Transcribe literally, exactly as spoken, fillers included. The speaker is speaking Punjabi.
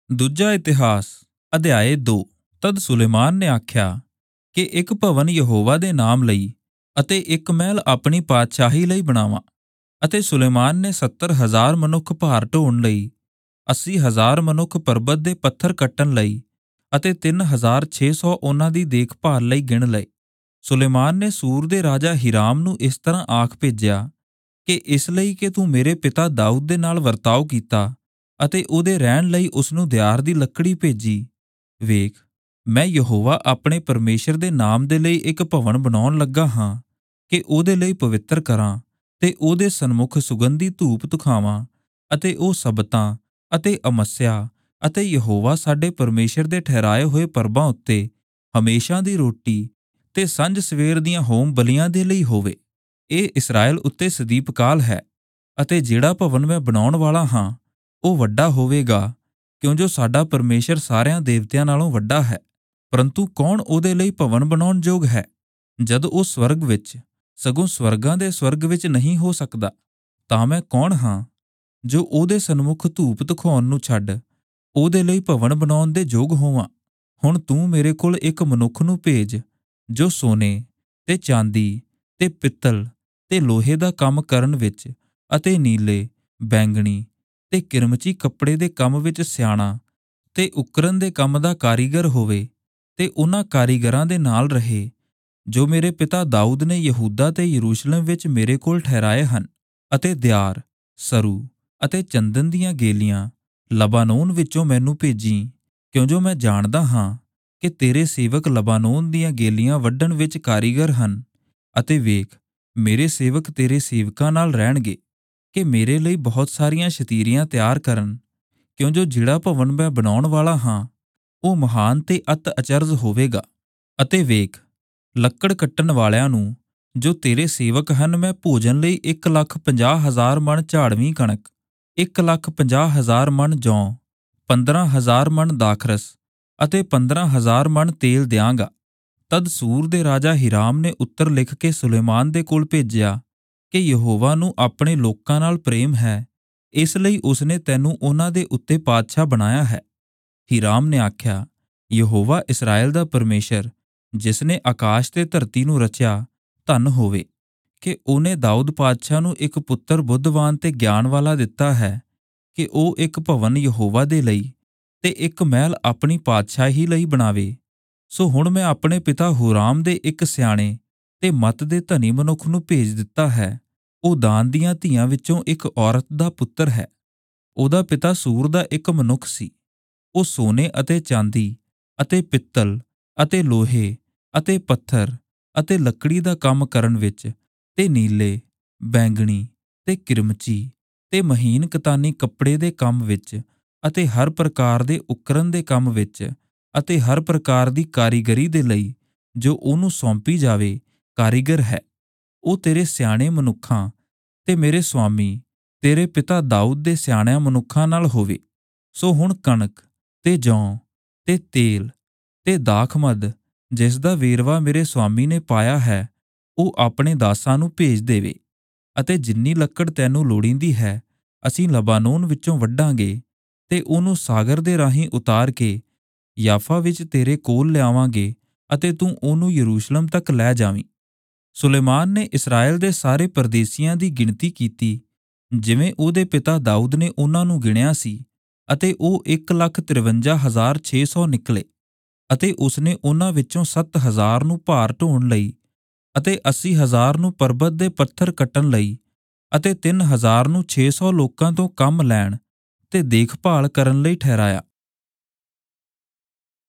ਦੂਜਾ ਇਤਿਹਾਸ ਅਧਿਆਇ ਦੋ। ਤਦ ਸੁਲੇਮਾਨ ਨੇ ਆਖਿਆ ਕਿ ਇੱਕ ਭਵਨ ਯਹੋਵਾ ਦੇ ਨਾਮ ਲਈ ਅਤੇ ਇੱਕ ਮਹਿਲ ਆਪਣੀ ਪਾਤਸ਼ਾਹੀ ਲਈ ਬਣਾਵਾਂ। ਅਤੇ ਸੁਲੇਮਾਨ ਨੇ ਸੱਤਰ ਹਜ਼ਾਰ ਮਨੁੱਖ ਭਾਰ ਢੋਣ ਲਈ, ਅੱਸੀ ਹਜ਼ਾਰ ਮਨੁੱਖ ਪਰਬਤ ਦੇ ਪੱਥਰ ਕੱਟਣ ਲਈ ਅਤੇ ਤਿੰਨ ਹਜ਼ਾਰ ਛੇ ਸੌ ਉਹਨਾਂ ਦੀ ਦੇਖਭਾਲ ਲਈ ਗਿਣ ਲਏ। ਸੁਲੇਮਾਨ ਨੇ ਸੂਰ ਦੇ ਰਾਜਾ ਹੀਰਾਮ ਨੂੰ ਇਸ ਤਰ੍ਹਾਂ ਆਖ ਭੇਜਿਆ ਕਿ ਇਸ ਲਈ ਕਿ ਤੂੰ ਮੇਰੇ ਪਿਤਾ ਦਾਊਦ ਦੇ ਨਾਲ ਵਰਤਾਓ ਕੀਤਾ ਅਤੇ ਉਹਦੇ ਰਹਿਣ ਲਈ ਉਸਨੂੰ ਦਿਆਰ ਦੀ ਲੱਕੜੀ ਭੇਜੀ। ਵੇਖ, ਮੈਂ ਯਹੋਵਾ ਆਪਣੇ ਪਰਮੇਸ਼ਰ ਦੇ ਨਾਮ ਦੇ ਲਈ ਇੱਕ ਭਵਨ ਬਣਾਉਣ ਲੱਗਾ ਹਾਂ ਕਿ ਉਹਦੇ ਲਈ ਪਵਿੱਤਰ ਕਰਾਂ ਤੇ ਉਹਦੇ ਸਨਮੁਖ ਸੁਗੰਧੀ ਧੂਪ ਧੁਖਾਵਾਂ ਅਤੇ ਉਹ ਸਬਤਾਂ ਅਤੇ ਅਮੱਸਿਆ ਅਤੇ ਯਹੋਵਾ ਸਾਡੇ ਪਰਮੇਸ਼ਰ ਦੇ ਠਹਿਰਾਏ ਹੋਏ ਪਰਬਾਂ ਉੱਤੇ ਹਮੇਸ਼ਾ ਦੀ ਰੋਟੀ ਤੇ ਸੰਝ ਸਵੇਰ ਦੀਆਂ ਹੋਮ ਬਲੀਆਂ ਦੇ ਲਈ ਹੋਵੇ। ਇਹ ਇਸਰਾਏਲ ਉੱਤੇ ਸਦੀਪ ਕਾਲ ਹੈ। ਅਤੇ ਜਿਹੜਾ ਭਵਨ ਮੈਂ ਬਣਾਉਣ ਵਾਲਾ ਹਾਂ ਉਹ ਵੱਡਾ ਹੋਵੇਗਾ, ਕਿਉਂ ਜੋ ਸਾਡਾ ਪਰਮੇਸ਼ਰ ਸਾਰਿਆਂ ਦੇਵਤਿਆਂ ਨਾਲੋਂ ਵੱਡਾ ਹੈ। ਪਰੰਤੂ ਕੌਣ ਉਹਦੇ ਲਈ ਭਵਨ ਬਣਾਉਣ ਯੋਗ ਹੈ ਜਦ ਉਹ ਸਵਰਗ ਵਿੱਚ, ਸਗੋਂ ਸਵਰਗਾਂ ਦੇ ਸਵਰਗ ਵਿੱਚ ਨਹੀਂ ਹੋ ਸਕਦਾ? ਤਾਂ ਮੈਂ ਕੌਣ ਹਾਂ ਜੋ ਉਹਦੇ ਸਨਮੁਖ ਧੂਪ ਦਿਖਾਉਣ ਨੂੰ ਛੱਡ ਉਹਦੇ ਲਈ ਭਵਨ ਬਣਾਉਣ ਦੇ ਯੋਗ ਹੋਵਾਂ? ਹੁਣ ਤੂੰ ਮੇਰੇ ਕੋਲ ਇੱਕ ਮਨੁੱਖ ਨੂੰ ਭੇਜ ਜੋ ਸੋਨੇ ਤੇ ਚਾਂਦੀ ਤੇ ਪਿੱਤਲ ਤੇ ਲੋਹੇ ਦਾ ਕੰਮ ਕਰਨ ਵਿੱਚ ਅਤੇ ਨੀਲੇ, ਬੈਂਗਣੀ ਤੇ ਕਿਰਮਚੀ ਕੱਪੜੇ ਦੇ ਕੰਮ ਵਿੱਚ ਸਿਆਣਾ ਤੇ ਉਕਰਨ ਦੇ ਕੰਮ ਦਾ ਕਾਰੀਗਰ ਹੋਵੇ ਤੇ ਉਹਨਾਂ ਕਾਰੀਗਰਾਂ ਦੇ ਨਾਲ ਰਹੇ ਜੋ ਮੇਰੇ ਪਿਤਾ ਦਾਊਦ ਨੇ ਯਹੂਦਾ ਤੇ ਯਰੂਸ਼ਲਮ ਵਿੱਚ ਮੇਰੇ ਕੋਲ ਠਹਿਰਾਏ ਹਨ। ਅਤੇ ਦਿਆਰ, ਸਰੂ ਅਤੇ ਚੰਦਨ ਦੀਆਂ ਗੇਲੀਆਂ ਲਬਾਨੋਨ ਵਿੱਚੋਂ ਮੈਨੂੰ ਭੇਜੀ, ਕਿਉਂ ਜੋ ਮੈਂ ਜਾਣਦਾ ਹਾਂ ਕਿ ਤੇਰੇ ਸੇਵਕ ਲਬਾਨੋਨ ਦੀਆਂ ਗੇਲੀਆਂ ਵੱਢਣ ਵਿੱਚ ਕਾਰੀਗਰ ਹਨ। ਅਤੇ ਵੇਖ, ਮੇਰੇ ਸੇਵਕ ਤੇਰੇ ਸੇਵਕਾਂ ਨਾਲ ਰਹਿਣਗੇ ਕਿ ਮੇਰੇ ਲਈ ਬਹੁਤ ਸਾਰੀਆਂ ਸ਼ਤੀਰੀਆਂ ਤਿਆਰ ਕਰਨ, ਕਿਉਂ ਜੋ ਜਿਹੜਾ ਭਵਨ ਮੈਂ ਬਣਾਉਣ ਵਾਲਾ ਹਾਂ ਉਹ ਮਹਾਨ ਤੇ ਅਤ ਅਚਰਜ ਹੋਵੇਗਾ। ਅਤੇ ਵੇਖ, ਲੱਕੜ ਕੱਟਣ ਵਾਲਿਆਂ ਨੂੰ ਜੋ ਤੇਰੇ ਸੇਵਕ ਹਨ ਮੈਂ ਭੋਜਨ ਲਈ ਇੱਕ ਲੱਖ ਪੰਜਾਹ ਹਜ਼ਾਰ ਮਣ ਝਾੜਵੀਂ ਕਣਕ, ਇੱਕ ਲੱਖ ਪੰਜਾਹ ਹਜ਼ਾਰ ਮਣ ਜੌਂ, ਪੰਦਰਾਂ ਹਜ਼ਾਰ ਮਣ ਦਾਖਰਸ ਅਤੇ ਪੰਦਰਾਂ ਹਜ਼ਾਰ ਮਣ ਤੇਲ ਦਿਆਂਗਾ। ਤਦ ਸੂਰ ਦੇ ਰਾਜਾ ਹੀਰਾਮ ਨੇ ਉੱਤਰ ਲਿਖ ਕੇ ਸੁਲੇਮਾਨ ਦੇ ਕੋਲ ਭੇਜਿਆ ਕਿ ਯਹੋਵਾ ਨੂੰ ਆਪਣੇ ਲੋਕਾਂ ਨਾਲ ਪ੍ਰੇਮ ਹੈ, ਇਸ ਲਈ ਉਸਨੇ ਤੈਨੂੰ ਉਹਨਾਂ ਦੇ ਉੱਤੇ ਪਾਤਸ਼ਾਹ ਬਣਾਇਆ ਹੈ। ਹੀਰਾਮ ਨੇ ਆਖਿਆ, ਯਹੋਵਾ ਇਸਰਾਏਲ ਦਾ ਪਰਮੇਸ਼ਰ ਜਿਸ ਨੇ ਆਕਾਸ਼ ਤੇ ਧਰਤੀ ਨੂੰ ਰਚਿਆ ਧੰਨ ਹੋਵੇ ਕਿ ਉਹਨੇ ਦਾਊਦ ਪਾਤਸ਼ਾਹ ਨੂੰ ਇੱਕ ਪੁੱਤਰ ਬੁੱਧਵਾਨ ਤੇ ਗਿਆਨ ਵਾਲਾ ਦਿੱਤਾ ਹੈ ਕਿ ਉਹ ਇੱਕ ਭਵਨ ਯਹੋਵਾ ਦੇ ਲਈ ਤੇ ਇੱਕ ਮਹਿਲ ਆਪਣੀ ਪਾਤਸ਼ਾਹੀ ਲਈ ਬਣਾਵੇ। ਸੋ ਹੁਣ ਮੈਂ ਆਪਣੇ ਪਿਤਾ ਹੂਰਾਮ ਦੇ ਇੱਕ ਸਿਆਣੇ ਤੇ ਮੱਤ ਦੇ ਧਨੀ ਮਨੁੱਖ ਨੂੰ ਭੇਜ ਦਿੱਤਾ ਹੈ। ਉਹ ਦਾਨ ਦੀਆਂ ਧੀਆਂ ਵਿੱਚੋਂ ਇੱਕ ਔਰਤ ਦਾ ਪੁੱਤਰ ਹੈ। ਉਹਦਾ ਪਿਤਾ ਸੂਰ ਦਾ ਇੱਕ ਮਨੁੱਖ ਸੀ। ਉਹ ਸੋਨੇ ਅਤੇ ਚਾਂਦੀ ਅਤੇ ਪਿੱਤਲ ਅਤੇ ਲੋਹੇ ਅਤੇ ਪੱਥਰ ਅਤੇ ਲੱਕੜੀ ਦਾ ਕੰਮ ਕਰਨ ਵਿੱਚ ਤੇ ਨੀਲੇ, ਬੈਂਗਣੀ ਤੇ ਕਿਰਮਚੀ ਤੇ ਮਹੀਨ ਕਤਾਨੀ ਕੱਪੜੇ ਦੇ ਕੰਮ ਵਿੱਚ ਅਤੇ ਹਰ ਪ੍ਰਕਾਰ ਦੇ ਉਕਰਨ ਦੇ ਕੰਮ ਵਿੱਚ ਅਤੇ ਹਰ ਪ੍ਰਕਾਰ ਦੀ ਕਾਰੀਗਰੀ ਦੇ ਲਈ ਜੋ ਉਹਨੂੰ ਸੌਂਪੀ ਜਾਵੇ ਕਾਰੀਗਰ ਹੈ। ਉਹ ਤੇਰੇ ਸਿਆਣੇ ਮਨੁੱਖਾਂ ਤੇ ਮੇਰੇ ਸੁਆਮੀ ਤੇਰੇ ਪਿਤਾ ਦਾਊਦ ਦੇ ਸਿਆਣਿਆਂ ਮਨੁੱਖਾਂ ਨਾਲ ਹੋਵੇ। ਸੋ ਹੁਣ ਕਣਕ ਤੇ ਜੌਂ ਤੇ ਤੇਲ ਤੇ ਦਾਖਮਦ ਜਿਸ ਦਾ ਵੇਰਵਾ ਮੇਰੇ ਸੁਆਮੀ ਨੇ ਪਾਇਆ ਹੈ ਉਹ ਆਪਣੇ ਦਾਸਾਂ ਨੂੰ ਭੇਜ ਦੇਵੇ। ਅਤੇ ਜਿੰਨੀ ਲੱਕੜ ਤੈਨੂੰ ਲੋੜੀਂਦੀ ਹੈ ਅਸੀਂ ਲਬਾਨੋਨ ਵਿੱਚੋਂ ਵੱਢਾਂਗੇ ਤੇ ਉਹਨੂੰ ਸਾਗਰ ਦੇ ਰਾਹੀਂ ਉਤਾਰ ਕੇ ਯਾਫਾ ਵਿੱਚ ਤੇਰੇ ਕੋਲ ਲਿਆਵਾਂਗੇ ਅਤੇ ਤੂੰ ਉਹਨੂੰ ਯਰੂਸ਼ਲਮ ਤੱਕ ਲੈ ਜਾਵੀਂ। ਸੁਲੇਮਾਨ ਨੇ ਇਸਰਾਏਲ ਦੇ ਸਾਰੇ ਪਰਦੇਸੀਆਂ ਦੀ ਗਿਣਤੀ ਕੀਤੀ ਜਿਵੇਂ ਉਹਦੇ ਪਿਤਾ ਦਾਊਦ ਨੇ ਉਹਨਾਂ ਨੂੰ ਗਿਣਿਆ ਸੀ, ਅਤੇ ਉਹ ਇੱਕ ਲੱਖ ਤਿਰਵੰਜਾ ਹਜ਼ਾਰ ਛੇ ਸੌ ਨਿਕਲੇ। ਅਤੇ ਉਸਨੇ ਉਹਨਾਂ ਵਿੱਚੋਂ ਸੱਤ ਹਜ਼ਾਰ ਨੂੰ ਭਾਰ ਢੋਣ ਲਈ ਅਤੇ ਅੱਸੀ ਹਜ਼ਾਰ ਨੂੰ ਪਰਬਤ ਦੇ ਪੱਥਰ ਕੱਟਣ ਲਈ ਅਤੇ ਤਿੰਨ ਹਜ਼ਾਰ ਨੂੰ ਛੇ ਸੌ ਲੋਕਾਂ ਤੋਂ ਕੰਮ ਲੈਣ ਤੇ ਦੇਖਭਾਲ ਕਰਨ ਲਈ ਠਹਿਰਾਇਆ।